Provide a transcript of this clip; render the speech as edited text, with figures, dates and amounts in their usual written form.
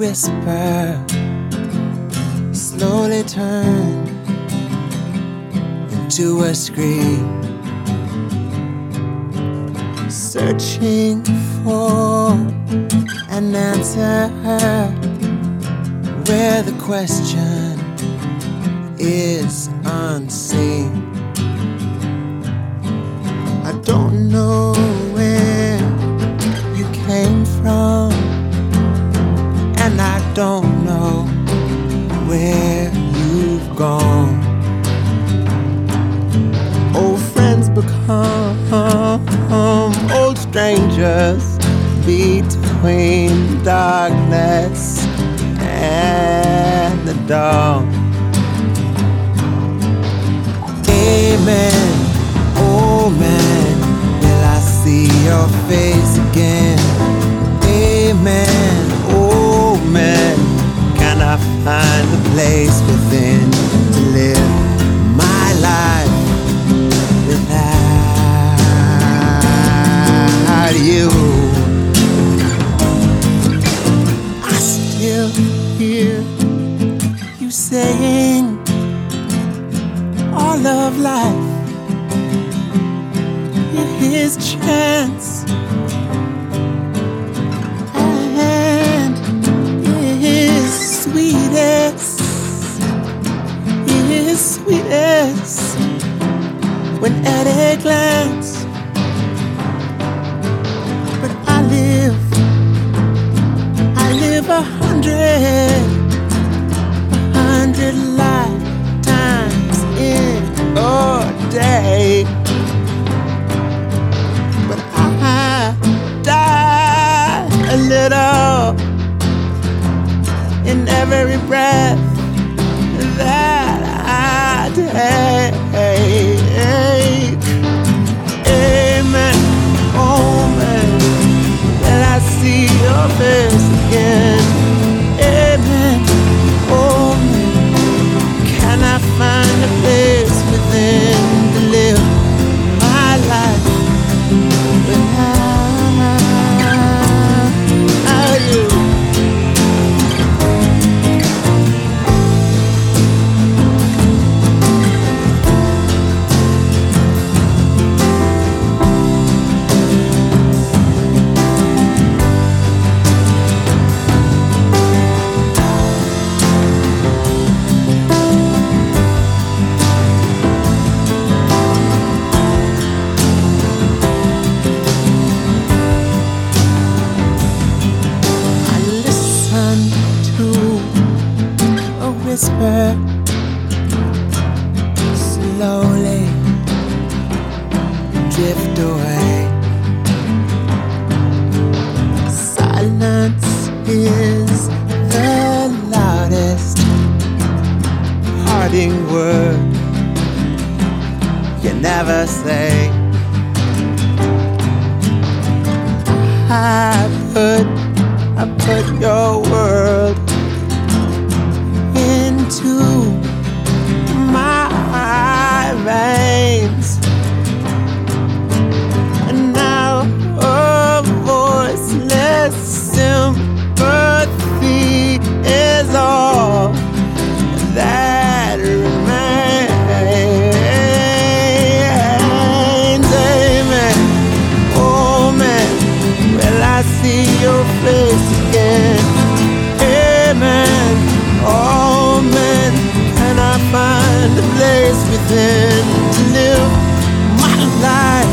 whisper slowly turned into a scream, searching for an answer where the question is unseen. I don't know where you came from, and I don't know where you've gone. Old friends become old strangers between darkness and the dawn. Amen, oh man, will I see your face again? Amen, oh man, can I find a place within to live my life without you? I still hear you saying all of life in his chance, and his sweetest when at a glance. But I live 100 lifetimes in a day. But I die a little in every breath that I take. Amen, oh man, will I see your face again? Amen, oh man, can I find a place within to live my life without you? Whisper slowly drift away. Silence is the loudest parting word you never say. I put your world into my veins, and now a voiceless sympathy is all that remains. Amen, oh man, will I see your face again? Amen, oh man, can I find a place within to live my life